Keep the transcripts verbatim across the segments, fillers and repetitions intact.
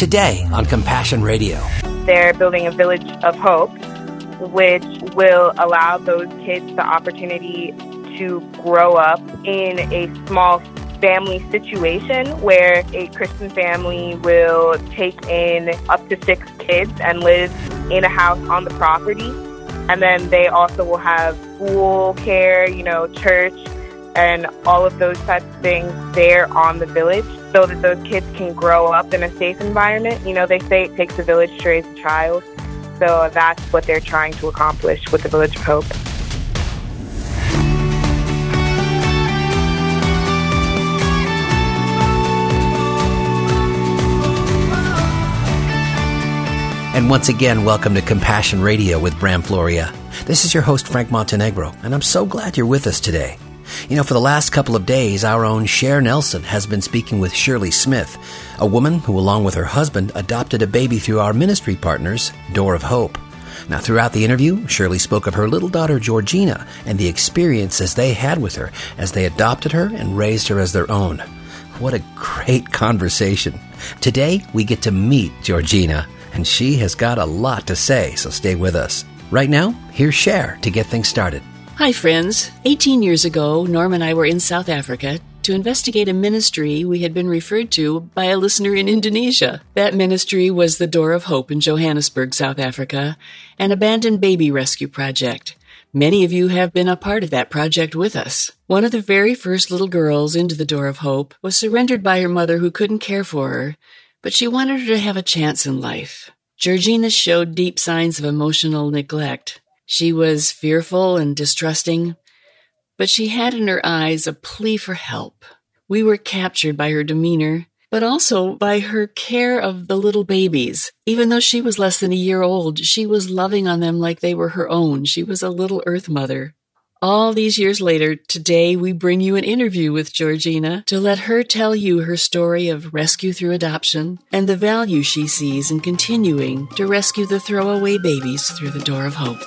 today on Compassion Radio. They're building a village of hope, which will allow those kids the opportunity to grow up in a small family situation where a Christian family will take in up to six kids and live in a house on the property. And then they also will have school care, you know, church, and all of those types of things there on the village so that those kids can grow up in a safe environment. You know, they say it takes a village to raise a child. So that's what they're trying to accomplish with the Village of Hope. And once again, welcome to Compassion Radio with Bram Floria. This is your host, Frank Montenegro, and I'm so glad you're with us today. You know, for the last couple of days, our own Cher Nelson has been speaking with Shirley Smith, a woman who, along with her husband, adopted a baby through our ministry partners, Door of Hope. Now, throughout the interview, Shirley spoke of her little daughter, Georgina, and the experiences they had with her as they adopted her and raised her as their own. What a great conversation. Today, we get to meet Georgina, and she has got a lot to say, so stay with us. Right now, here's Cher to get things started. Hi, friends. eighteen years ago, Norm and I were in South Africa to investigate a ministry we had been referred to by a listener in Indonesia. That ministry was the Door of Hope in Johannesburg, South Africa, an abandoned baby rescue project. Many of you have been a part of that project with us. One of the very first little girls into the Door of Hope was surrendered by her mother who couldn't care for her, but she wanted her to have a chance in life. Georgina showed deep signs of emotional neglect. She was fearful and distrusting, but she had in her eyes a plea for help. We were captured by her demeanor, but also by her care of the little babies. Even though she was less than a year old, she was loving on them like they were her own. She was a little earth mother. All these years later, today we bring you an interview with Georgina to let her tell you her story of rescue through adoption and the value she sees in continuing to rescue the throwaway babies through the Door of Hope.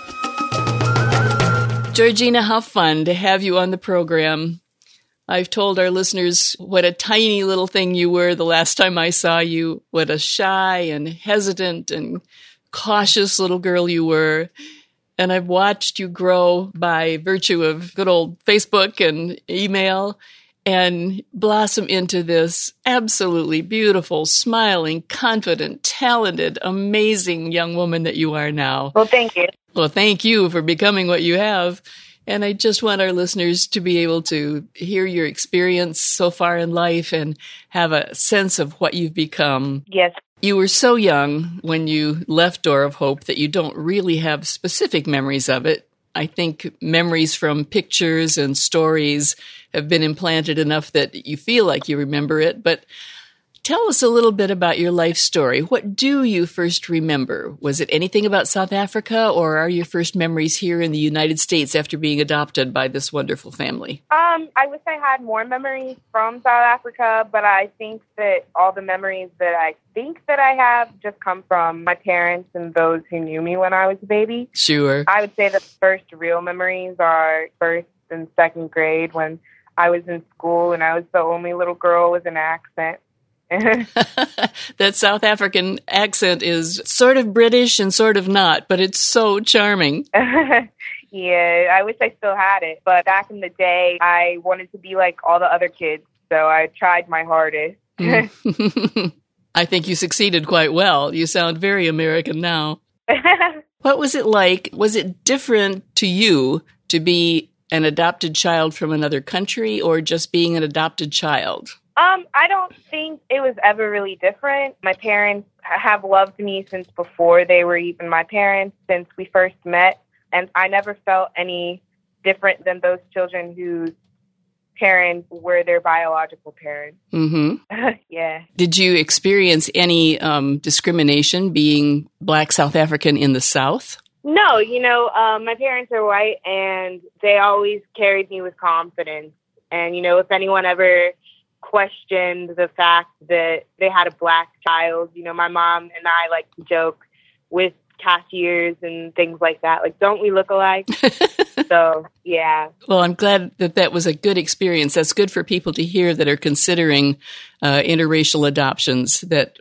Georgina, how fun to have you on the program. I've told our listeners what a tiny little thing you were the last time I saw you, what a shy and hesitant and cautious little girl you were. And I've watched you grow by virtue of good old Facebook and email and blossom into this absolutely beautiful, smiling, confident, talented, amazing young woman that you are now. Well, thank you. Well, thank you for becoming what you have. And I just want our listeners to be able to hear your experience so far in life and have a sense of what you've become. Yes. You were so young when you left Door of Hope that you don't really have specific memories of it. I think memories from pictures and stories have been implanted enough that you feel like you remember it. But tell us a little bit about your life story. What do you first remember? Was it anything about South Africa, or are your first memories here in the United States after being adopted by this wonderful family? Um, I wish I had more memories from South Africa, but I think that all the memories that I think that I have just come from my parents and those who knew me when I was a baby. Sure. I would say the first real memories are first and second grade when I was in school and I was the only little girl with an accent. That South African accent is sort of British and sort of not, but it's so charming. Yeah, I wish I still had it. But back in the day, I wanted to be like all the other kids, so I tried my hardest. I think you succeeded quite well. You sound very American now. What was it like? Was it different to you to be an adopted child from another country or just being an adopted child? Um, I don't think it was ever really different. My parents have loved me since before they were even my parents, since we first met. And I never felt any different than those children whose parents were their biological parents. Mm-hmm. Yeah. Did you experience any um, discrimination being Black South African in the South? No, you know, um, my parents are white and they always carried me with confidence. And, you know, if anyone ever questioned the fact that they had a Black child, you know, my mom and I like to joke with cashiers and things like that. Like, don't we look alike? So, yeah. Well, I'm glad that that was a good experience. That's good for people to hear that are considering uh, interracial adoptions, that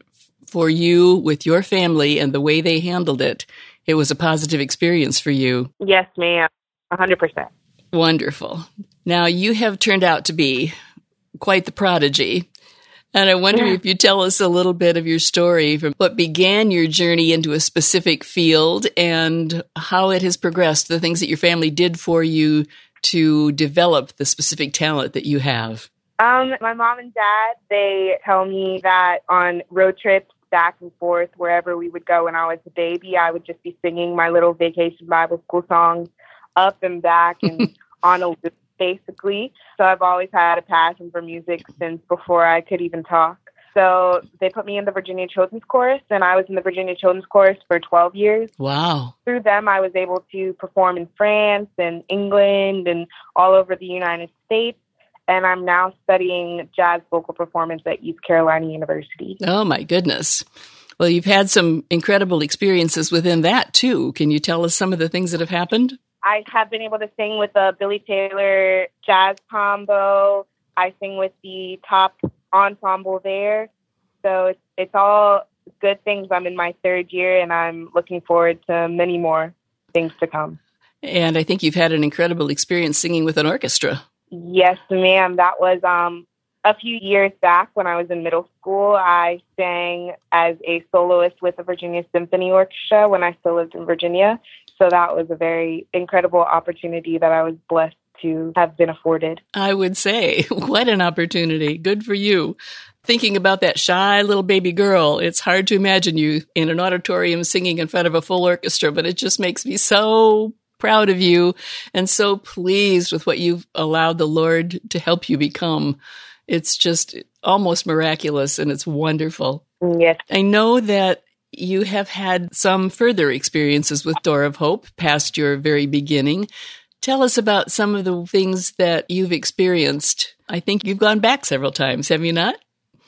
for you with your family and the way they handled it, it was a positive experience for you. Yes, ma'am. one hundred percent. Wonderful. Now, you have turned out to be quite the prodigy. And I wonder yeah. if you tell us a little bit of your story from what began your journey into a specific field and how it has progressed, the things that your family did for you to develop the specific talent that you have. Um, my mom and dad, they tell me that on road trips back and forth, wherever we would go when I was a baby, I would just be singing my little vacation Bible school songs up and back and on a loop, basically. So I've always had a passion for music since before I could even talk. So they put me in the Virginia Children's Chorus, and I was in the Virginia Children's Chorus for twelve years. Wow. Through them, I was able to perform in France and England and all over the United States. And I'm now studying jazz vocal performance at East Carolina University. Oh, my goodness. Well, you've had some incredible experiences within that, too. Can you tell us some of the things that have happened? I have been able to sing with the Billy Taylor Jazz Combo. I sing with the top ensemble there. So it's, it's all good things. I'm in my third year, and I'm looking forward to many more things to come. And I think you've had an incredible experience singing with an orchestra. Yes, ma'am. That was um, a few years back when I was in middle school. I sang as a soloist with the Virginia Symphony Orchestra when I still lived in Virginia. So that was a very incredible opportunity that I was blessed to have been afforded. I would say, what an opportunity. Good for you. Thinking about that shy little baby girl, it's hard to imagine you in an auditorium singing in front of a full orchestra, but it just makes me so proud of you and so pleased with what you've allowed the Lord to help you become. It's just almost miraculous, and it's wonderful. Yes. I know that you have had some further experiences with Door of Hope past your very beginning. Tell us about some of the things that you've experienced. I think you've gone back several times, have you not?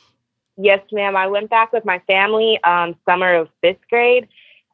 Yes, ma'am. I went back with my family um, summer of fifth grade,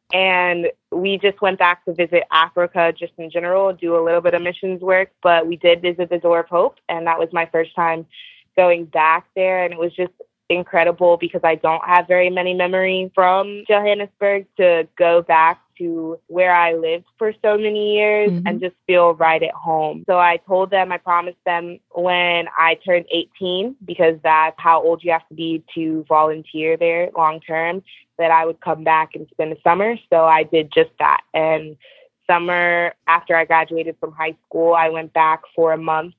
and we just went back to visit Africa just in general, do a little bit of missions work, but we did visit the Door of Hope, and that was my first time going back there, and it was just incredible because I don't have very many memories from Johannesburg to go back to where I lived for so many years mm-hmm. and just feel right at home. So I told them, I promised them when I turned eighteen, because that's how old you have to be to volunteer there long term, that I would come back and spend the summer. So I did just that. And summer after I graduated from high school, I went back for a month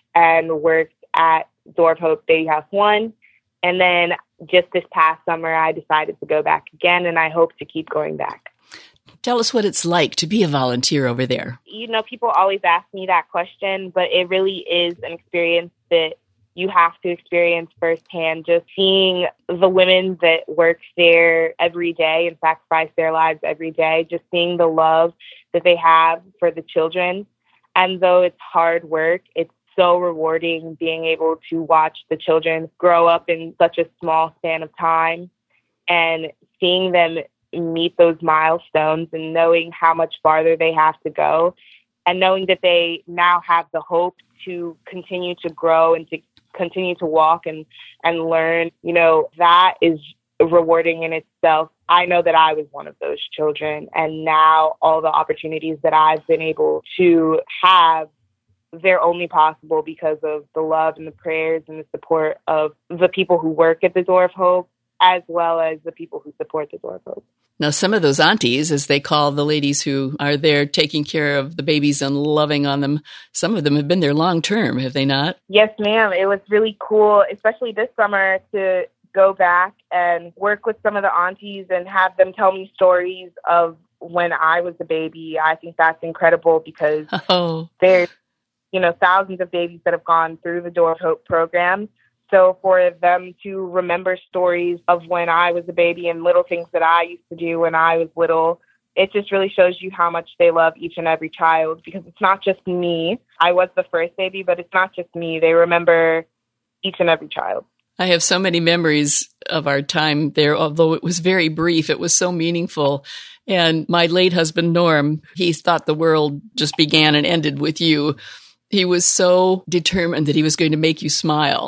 and worked at Door of Hope Baby House One. And then just this past summer, I decided to go back again, and I hope to keep going back. Tell us what it's like to be a volunteer over there. You know, people always ask me that question, but it really is an experience that you have to experience firsthand. Just seeing the women that work there every day and sacrifice their lives every day, just seeing the love that they have for the children. And though it's hard work, it's so rewarding being able to watch the children grow up in such a small span of time and seeing them meet those milestones and knowing how much farther they have to go and knowing that they now have the hope to continue to grow and to continue to walk and, and learn. You know, that is rewarding in itself. I know that I was one of those children, and now all the opportunities that I've been able to have, they're only possible because of the love and the prayers and the support of the people who work at the Door of Hope, as well as the people who support the Door of Hope. Now, some of those aunties, as they call the ladies who are there taking care of the babies and loving on them, some of them have been there long term, have they not? Yes, ma'am. It was really cool, especially this summer, to go back and work with some of the aunties and have them tell me stories of when I was a baby. I think that's incredible because oh. there's you know, thousands of babies that have gone through the Door of Hope program. So for them to remember stories of when I was a baby and little things that I used to do when I was little, it just really shows you how much they love each and every child, because it's not just me. I was the first baby, but it's not just me. They remember each and every child. I have so many memories of our time there, although it was very brief. It was so meaningful. And my late husband, Norm, he thought the world just began and ended with you. He was so determined that he was going to make you smile.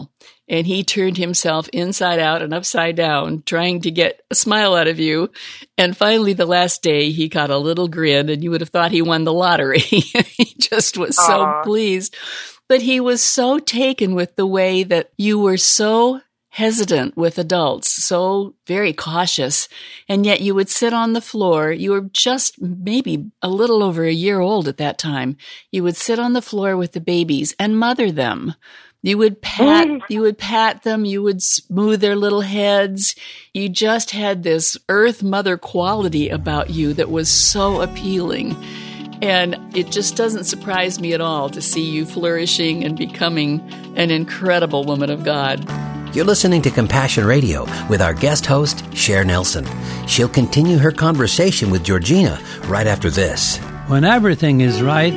and he turned himself inside out and upside down, trying to get a smile out of you. And finally, the last day, he got a little grin, and you would have thought he won the lottery. He just was so Aww. pleased. But he was so taken with the way that you were so hesitant with adults, so very cautious, and yet you would sit on the floor. You were just maybe a little over a year old at that time. You would sit on the floor with the babies and mother them. You would pat, you would pat them, you would smooth their little heads. You just had this earth mother quality about you that was so appealing. And it just doesn't surprise me at all to see you flourishing and becoming an incredible woman of God. You're listening to Compassion Radio with our guest host, Cher Nelson. She'll continue her conversation with Georgina right after this. When everything is right,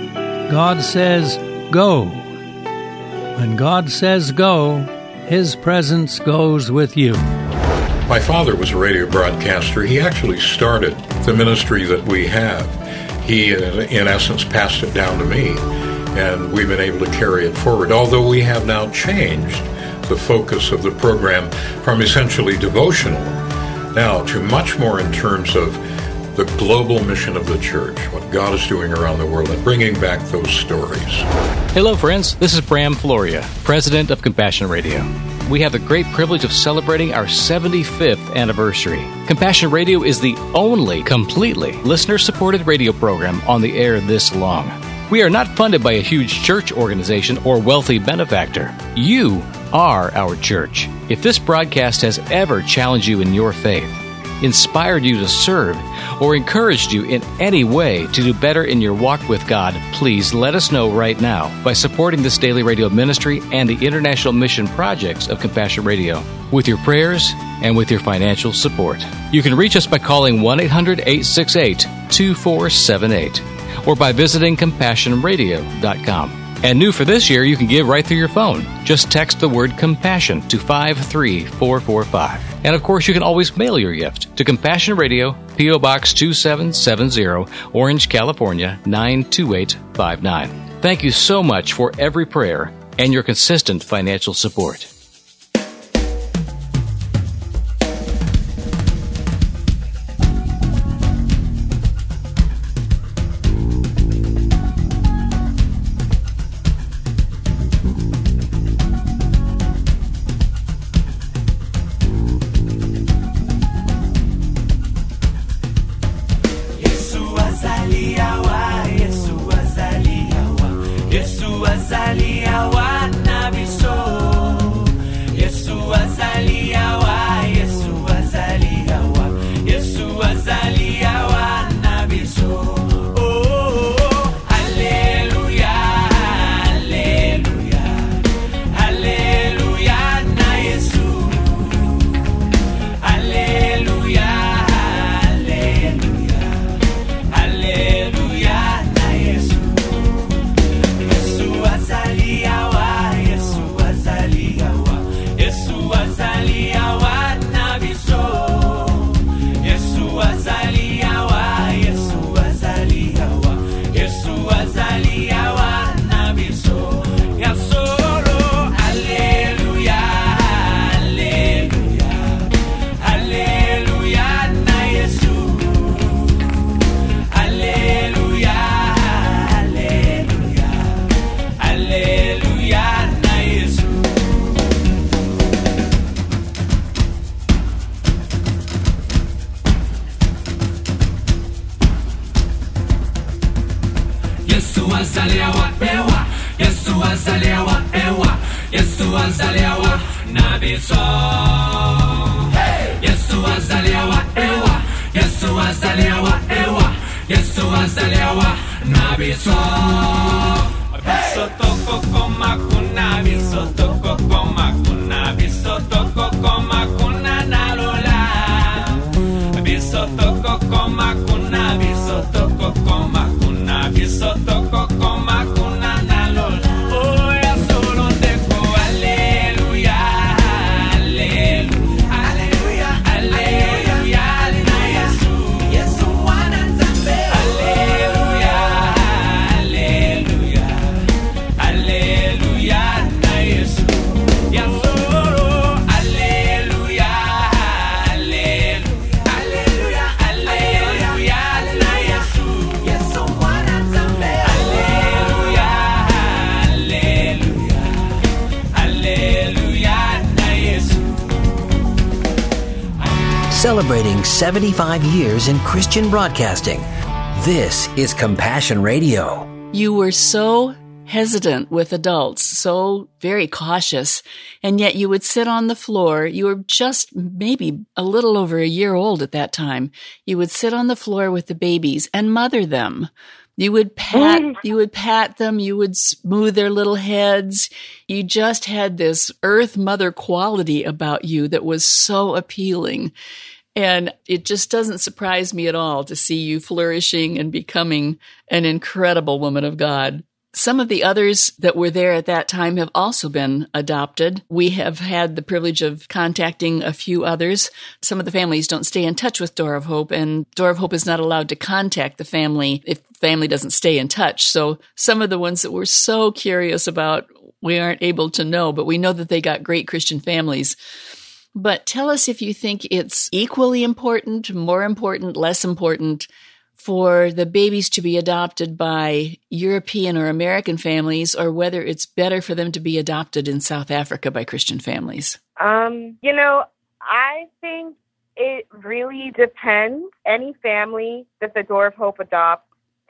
God says, go. When God says go, His presence goes with you. My father was a radio broadcaster. He actually started the ministry that we have. He, in essence, passed it down to me, and we've been able to carry it forward, although we have now changed the focus of the program from essentially devotional now to much more in terms of the global mission of the church, what God is doing around the world, and bringing back those stories. Hello, friends. This is Bram Floria, president of Compassion Radio. We have the great privilege of celebrating our seventy-fifth anniversary. Compassion Radio is the only completely listener-supported radio program on the air this long. We are not funded by a huge church organization or wealthy benefactor. You are our church. If this broadcast has ever challenged you in your faith, inspired you to serve, or encouraged you in any way to do better in your walk with God, please let us know right now by supporting this daily radio ministry and the international mission projects of Compassion Radio with your prayers and with your financial support. You can reach us by calling one eight hundred, eight six eight, two four seven eight or by visiting compassion radio dot com. And new for this year, you can give right through your phone. Just text the word compassion to five three four four five. And of course, you can always mail your gift to Compassion Radio, P O Box two seven seven zero, Orange, California, nine two eight five nine. Thank you so much for every prayer and your consistent financial support. Yeah. celebrating seventy-five years in Christian broadcasting. This is Compassion Radio. You were so hesitant with adults, so very cautious, and yet you would sit on the floor. You were just maybe a little over a year old at that time. You would sit on the floor with the babies and mother them. You would pat, you would pat them. You would smooth their little heads. You just had this earth mother quality about you that was so appealing. And it just doesn't surprise me at all to see you flourishing and becoming an incredible woman of God. Some of the others that were there at that time have also been adopted. We have had the privilege of contacting a few others. Some of the families don't stay in touch with Door of Hope, and Door of Hope is not allowed to contact the family if the family doesn't stay in touch. So some of the ones that we're so curious about, we aren't able to know, but we know that they got great Christian families. But tell us if you think it's equally important, more important, less important for the babies to be adopted by European or American families, or whether it's better for them to be adopted in South Africa by Christian families. Um, you know, I think it really depends. Any family that the Door of Hope adopts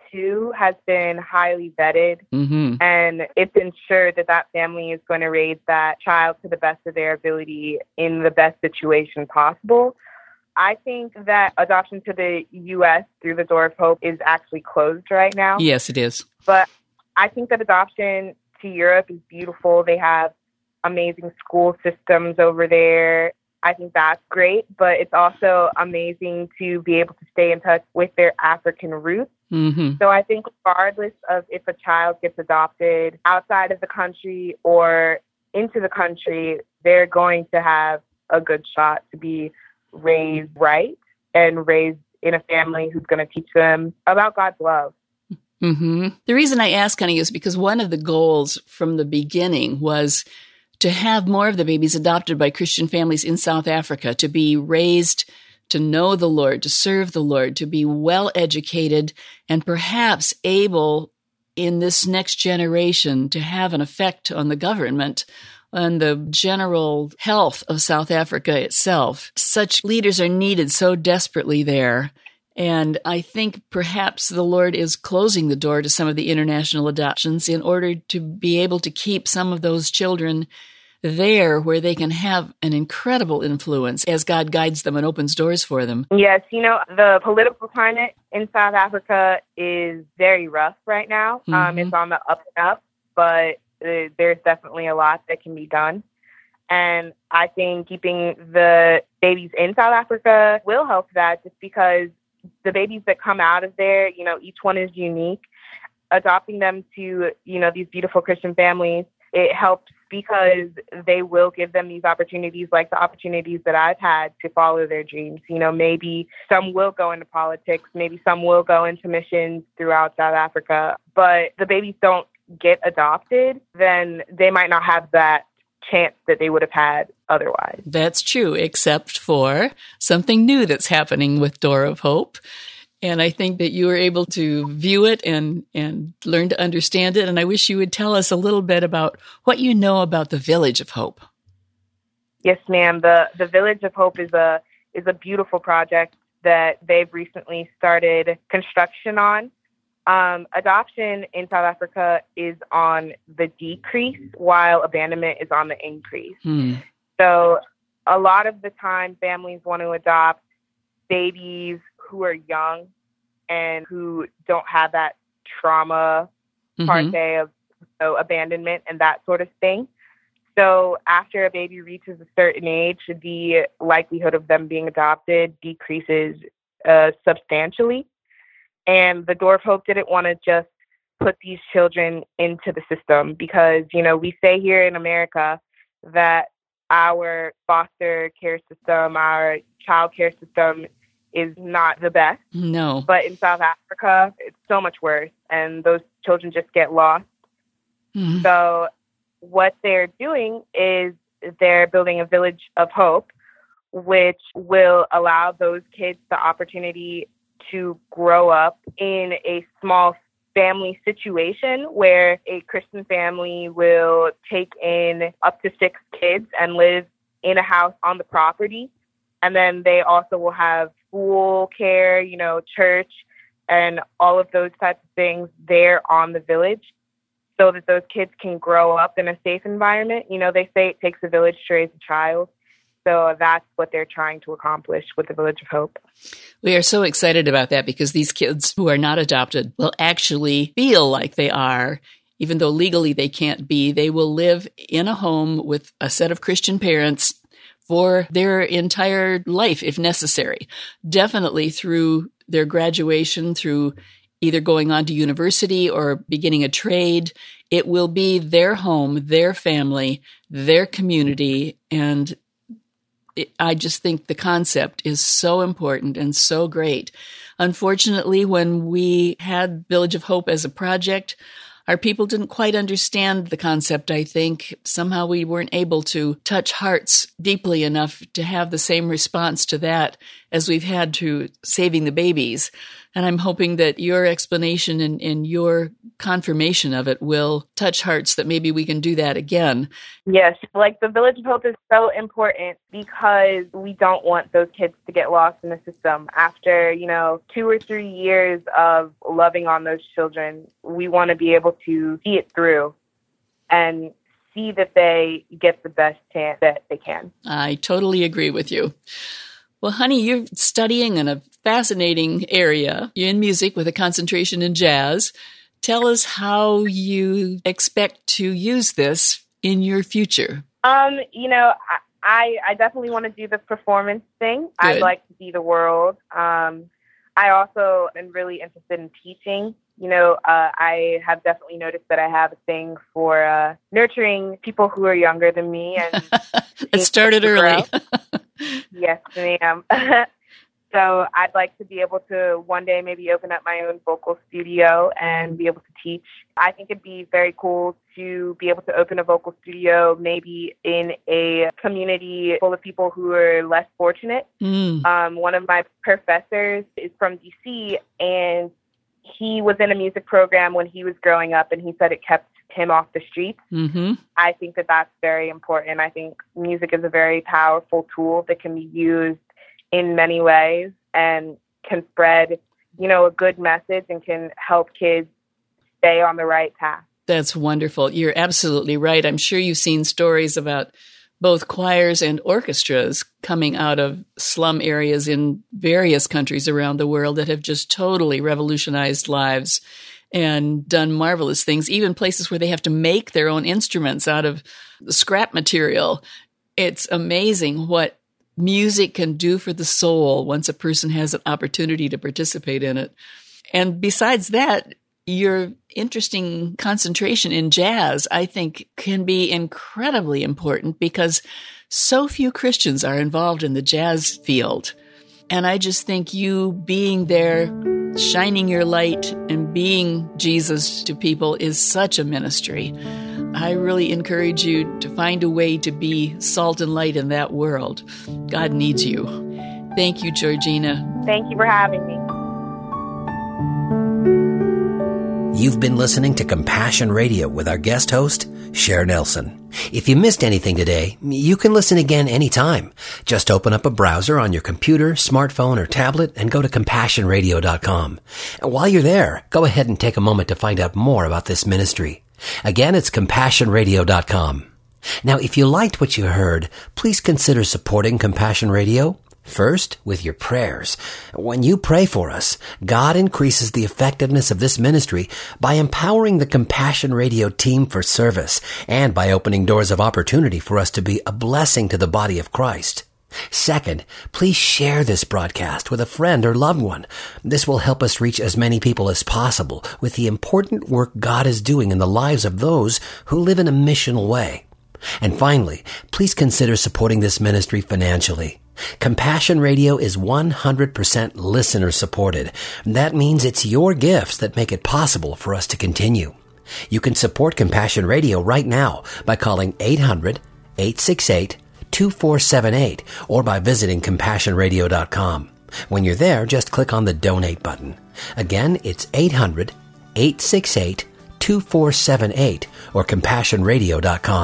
to has been highly vetted, mm-hmm. and it's ensured that that family is going to raise that child to the best of their ability in the best situation possible. I think that adoption to the U S through the Door of Hope is actually closed right now. Yes, it is. But I think that adoption to Europe is beautiful. They have amazing school systems over there. I think that's great, but it's also amazing to be able to stay in touch with their African roots. Mm-hmm. So I think regardless of if a child gets adopted outside of the country or into the country, they're going to have a good shot to be raised right and raised in a family who's going to teach them about God's love. Mm-hmm. The reason I ask, honey, is because one of the goals from the beginning was to have more of the babies adopted by Christian families in South Africa, to be raised to know the Lord, to serve the Lord, to be well educated, and perhaps able in this next generation to have an effect on the government, on the general health of South Africa itself. Such leaders are needed so desperately there. And I think perhaps the Lord is closing the door to some of the international adoptions in order to be able to keep some of those children there where they can have an incredible influence as God guides them and opens doors for them. Yes, you know, the political climate in South Africa is very rough right now. Mm-hmm. Um, it's on the up and up, but uh, there's definitely a lot that can be done. And I think keeping the babies in South Africa will help that, just because the babies that come out of there, you know, each one is unique. Adopting them to, you know, these beautiful Christian families, it helps because they will give them these opportunities, like the opportunities that I've had to follow their dreams. You know, maybe some will go into politics, maybe some will go into missions throughout South Africa, but the babies don't get adopted, then they might not have that chance that they would have had otherwise. That's true, except for something new that's happening with Door of Hope. And I think that you were able to view it and, and learn to understand it. And I wish you would tell us a little bit about what you know about the Village of Hope. Yes, ma'am. The the Village of Hope is a is a beautiful project that they've recently started construction on. Um, adoption in South Africa is on the decrease, while abandonment is on the increase. Hmm. So a lot of the time, families want to adopt babies who are young and who don't have that trauma mm-hmm. parte of you know, abandonment and that sort of thing. So after a baby reaches a certain age, the likelihood of them being adopted decreases uh, substantially. And the Door of Hope didn't want to just put these children into the system because, you know, we say here in America that our foster care system, our child care system is not the best. No. But in South Africa, it's so much worse, and those children just get lost. Mm-hmm. So what they're doing is they're building a Village of Hope, which will allow those kids the opportunity to grow up in a small family situation where a Christian family will take in up to six kids and live in a house on the property. And then they also will have school care, you know, church, and all of those types of things there on the village so that those kids can grow up in a safe environment. You know, they say it takes a village to raise a child. So that's what they're trying to accomplish with the Village of Hope. We are so excited about that because these kids who are not adopted will actually feel like they are, even though legally they can't be. They will live in a home with a set of Christian parents for their entire life, if necessary. Definitely through their graduation, through either going on to university or beginning a trade. It will be their home, their family, their community, and I just think the concept is so important and so great. Unfortunately, when we had Village of Hope as a project, our people didn't quite understand the concept, I think. Somehow we weren't able to touch hearts deeply enough to have the same response to that as we've had to saving the babies. And I'm hoping that your explanation and, and your confirmation of it will touch hearts that maybe we can do that again. Yes, like the Village of Hope is so important because we don't want those kids to get lost in the system. After, you know, two or three years of loving on those children, we want to be able to see it through and see that they get the best chance that they can. I totally agree with you. Well, honey, you're studying in a fascinating area. You're in music with a concentration in jazz. Tell us how you expect to use this in your future. Um, you know, I, I definitely want to do the performance thing. Good. I'd like to see the world. Um, I also am really interested in teaching. You know, uh, I have definitely noticed that I have a thing for uh, nurturing people who are younger than me. And it started early. Yes, ma'am. So I'd like to be able to one day maybe open up my own vocal studio and be able to teach. I think it'd be very cool to be able to open a vocal studio maybe in a community full of people who are less fortunate. Mm. Um, one of my professors is from D C, and he was in a music program when he was growing up, and he said it kept him off the streets. Mm-hmm. I think that that's very important. I think music is a very powerful tool that can be used in many ways and can spread, you know, a good message and can help kids stay on the right path. That's wonderful. You're absolutely right. I'm sure you've seen stories about both choirs and orchestras coming out of slum areas in various countries around the world that have just totally revolutionized lives and done marvelous things, even places where they have to make their own instruments out of scrap material. It's amazing what music can do for the soul once a person has an opportunity to participate in it. And besides that, your interesting concentration in jazz, I think, can be incredibly important because so few Christians are involved in the jazz field. And I just think you being there, shining your light and being Jesus to people is such a ministry. I really encourage you to find a way to be salt and light in that world. God needs you. Thank you, Georgina. Thank you for having me. You've been listening to Compassion Radio with our guest host, Cher Nelson. If you missed anything today, you can listen again anytime. Just open up a browser on your computer, smartphone, or tablet and go to compassion radio dot com. And while you're there, go ahead and take a moment to find out more about this ministry. Again, it's compassion radio dot com. Now, if you liked what you heard, please consider supporting Compassion Radio. First, with your prayers. When you pray for us, God increases the effectiveness of this ministry by empowering the Compassion Radio team for service and by opening doors of opportunity for us to be a blessing to the body of Christ. Second, please share this broadcast with a friend or loved one. This will help us reach as many people as possible with the important work God is doing in the lives of those who live in a missional way. And finally, please consider supporting this ministry financially. Compassion Radio is one hundred percent listener supported. That means it's your gifts that make it possible for us to continue. You can support Compassion Radio right now by calling eight hundred, eight six eight, two four seven eight or by visiting compassion radio dot com. When you're there, just click on the donate button. Again, it's eight hundred, eight six eight, two four seven eight or compassion radio dot com.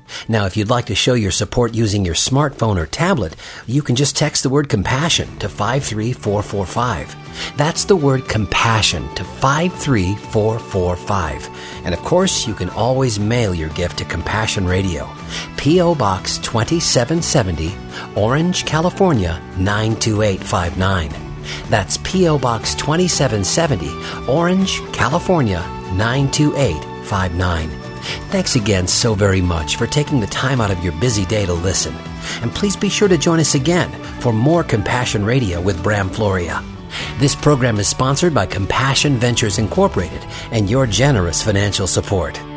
Now, if you'd like to show your support using your smartphone or tablet, you can just text the word compassion to five three four four five. That's the word compassion to five three four four five. And of course, you can always mail your gift to Compassion Radio, P O. Box twenty-seven seventy, Orange, California, nine two eight five nine. That's P O. Box twenty-seven seventy, Orange, California, nine two eight five nine. Thanks again so very much for taking the time out of your busy day to listen. And please be sure to join us again for more Compassion Radio with Bram Floria. This program is sponsored by Compassion Ventures Incorporated and your generous financial support.